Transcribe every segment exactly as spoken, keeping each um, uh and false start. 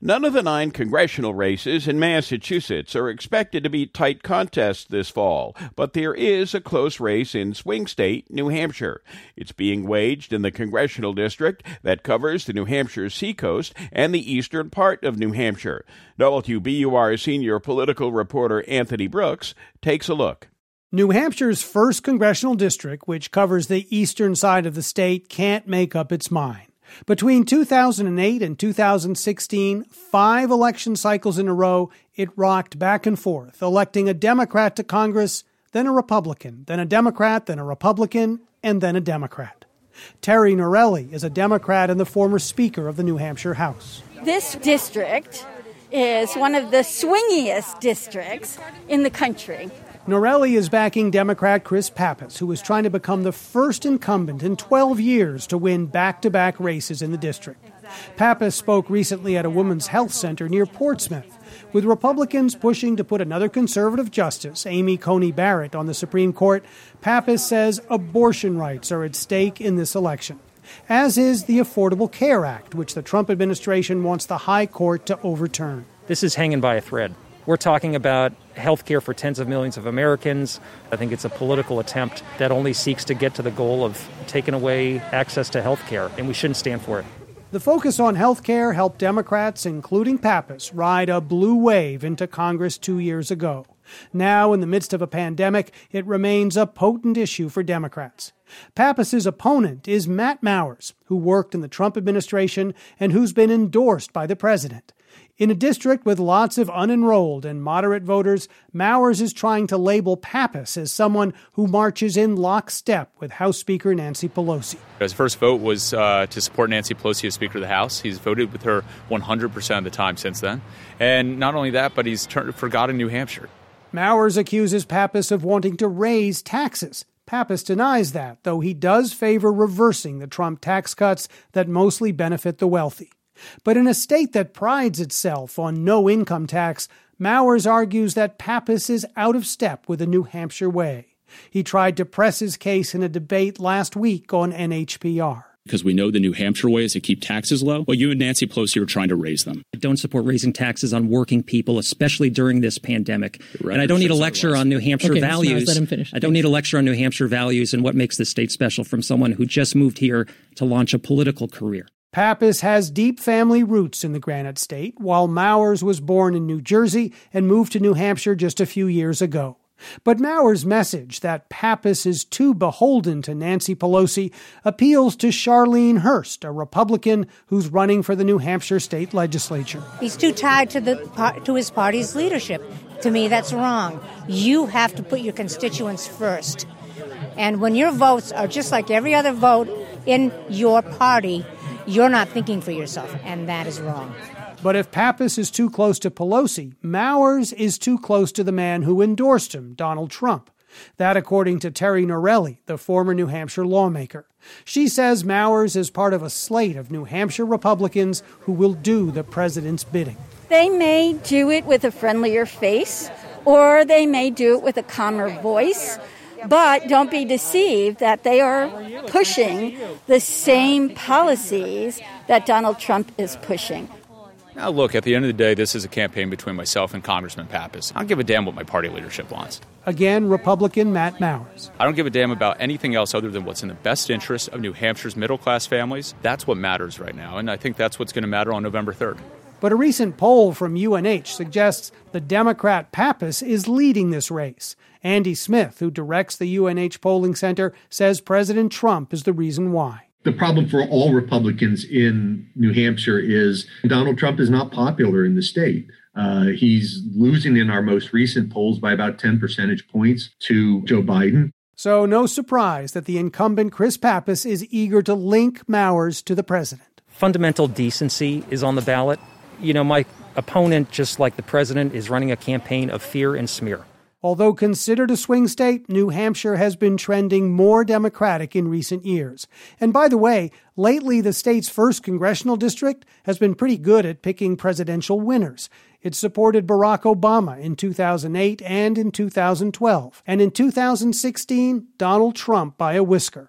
None of the nine congressional races in Massachusetts are expected to be tight contests this fall, but there is a close race in swing state, New Hampshire. It's being waged in the congressional district that covers the New Hampshire seacoast and the eastern part of New Hampshire. W B U R senior political reporter Anthony Brooks takes a look. New Hampshire's first congressional district, which covers the eastern side of the state, can't make up its mind. Between two thousand eight and two thousand sixteen, five election cycles in a row, it rocked back and forth, electing a Democrat to Congress, then a Republican, then a Democrat, then a Republican, and then a Democrat. Terry Norelli is a Democrat and the former Speaker of the New Hampshire House. This district is one of the swingiest districts in the country. Norelli is backing Democrat Chris Pappas, who is trying to become the first incumbent in twelve years to win back-to-back races in the district. Pappas spoke recently at a women's health center near Portsmouth, with Republicans pushing to put another conservative justice, Amy Coney Barrett, on the Supreme Court. Pappas says abortion rights are at stake in this election, as is the Affordable Care Act, which the Trump administration wants the High Court to overturn. This is hanging by a thread. We're talking about health care for tens of millions of Americans. I think it's a political attempt that only seeks to get to the goal of taking away access to health care, and we shouldn't stand for it. The focus on health care helped Democrats, including Pappas, ride a blue wave into Congress two years ago. Now, in the midst of a pandemic, it remains a potent issue for Democrats. Pappas's opponent is Matt Mowers, who worked in the Trump administration and who's been endorsed by the president. In a district with lots of unenrolled and moderate voters, Mowers is trying to label Pappas as someone who marches in lockstep with House Speaker Nancy Pelosi. His first vote was uh, to support Nancy Pelosi as Speaker of the House. He's voted with her one hundred percent of the time since then. And not only that, but he's turned, forgotten New Hampshire. Mowers accuses Pappas of wanting to raise taxes. Pappas denies that, though he does favor reversing the Trump tax cuts that mostly benefit the wealthy. But in a state that prides itself on no income tax, Mowers argues that Pappas is out of step with the New Hampshire way. He tried to press his case in a debate last week on N H P R. Because we know the New Hampshire way is to keep taxes low. Well, you and Nancy Pelosi are trying to raise them. I don't support raising taxes on working people, especially during this pandemic. And I don't need a lecture on New Hampshire okay, values. Let him finish. I don't need a lecture on New Hampshire values and what makes this state special from someone who just moved here to launch a political career. Pappas has deep family roots in the Granite State, while Mowers was born in New Jersey and moved to New Hampshire just a few years ago. But Mowers' message that Pappas is too beholden to Nancy Pelosi appeals to Charlene Hurst, a Republican who's running for the New Hampshire state legislature. He's too tied to the to his party's leadership. To me, that's wrong. You have to put your constituents first. And when your votes are just like every other vote in your party, you're not thinking for yourself, and that is wrong. But if Pappas is too close to Pelosi, Mowers is too close to the man who endorsed him, Donald Trump. That according to Terry Norelli, the former New Hampshire lawmaker. She says Mowers is part of a slate of New Hampshire Republicans who will do the president's bidding. They may do it with a friendlier face, or they may do it with a calmer voice. But don't be deceived that they are pushing the same policies that Donald Trump is pushing. Now, look, at the end of the day, this is a campaign between myself and Congressman Pappas. I don't give a damn what my party leadership wants. Again, Republican Matt Mowers. I don't give a damn about anything else other than what's in the best interest of New Hampshire's middle-class families. That's what matters right now, and I think that's what's going to matter on November third. But a recent poll from U N H suggests the Democrat Pappas is leading this race. Andy Smith, who directs the U N H polling center, says President Trump is the reason why. The problem for all Republicans in New Hampshire is Donald Trump is not popular in the state. Uh, he's losing in our most recent polls by about ten percentage points to Joe Biden. So no surprise that the incumbent Chris Pappas is eager to link Mowers to the president. Fundamental decency is on the ballot. You know, my opponent, just like the president, is running a campaign of fear and smear. Although considered a swing state, New Hampshire has been trending more Democratic in recent years. And by the way, lately the state's first congressional district has been pretty good at picking presidential winners. It supported Barack Obama in two thousand eight and in two thousand twelve. And in two thousand sixteen, Donald Trump by a whisker.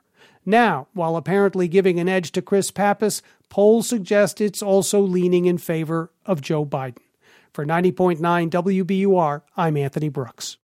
Now, while apparently giving an edge to Chris Pappas, polls suggest it's also leaning in favor of Joe Biden. For ninety point nine W B U R, I'm Anthony Brooks.